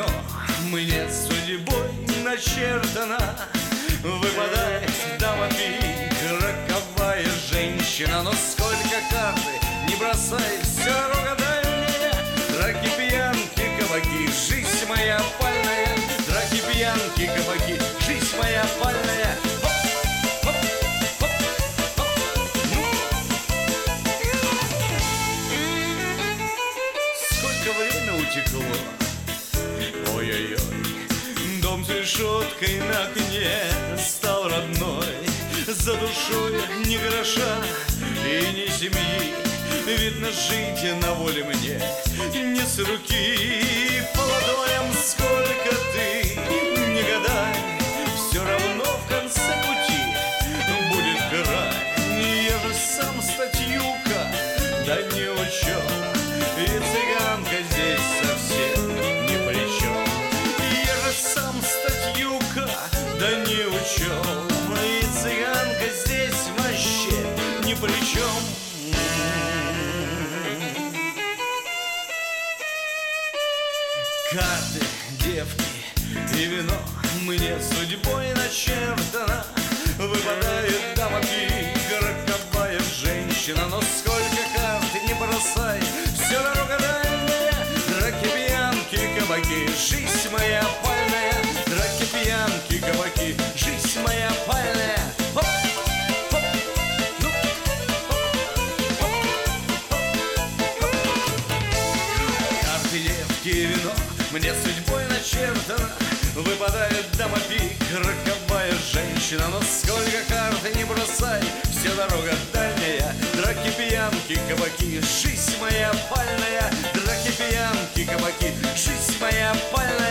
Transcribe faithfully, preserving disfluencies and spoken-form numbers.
вино мне судьбой начертано. Выпадает дама пик, роковая женщина. Но сколько карты не бросай, все равно дальняя. Драки, пьянки, кабаки, жизнь моя пальная. Драки, пьянки, кабаки, жизнь моя пальная. Время утекло, ой-ой-ой. Дом с решеткой на окне стал родной. За душой ни гроша и ни семьи. Видно, жить на воле мне не с руки. По ладоням сколько ты не гадай, все равно в конце пути будет край. Я же сам статьюка, да ни о чем. И цыганка здесь совсем ни при чем. Я же сам статьюка, да ни о чем. И цыганка здесь вообще ни при чем. Карты, девки и вино мне судьбой начертано. Выпадает дама пик, роковая женщина. Но сколько карт не бросай, все дорога дальняя. Драки, пьянки, кабаки, жизнь моя пальная. Драки, пьянки, кабаки, жизнь моя пальная. Хоп, хоп, ну, хоп, хоп, хоп, хоп. Карты, девки и вино мне судьбой начертано. Выпадает дама пик, роковая женщина. Но сколько карт не бросай, все дорога дальняя. Драки, пьянки, кабаки, жизнь моя пальная. Драки, пьянки, кабаки, жизнь моя пальная.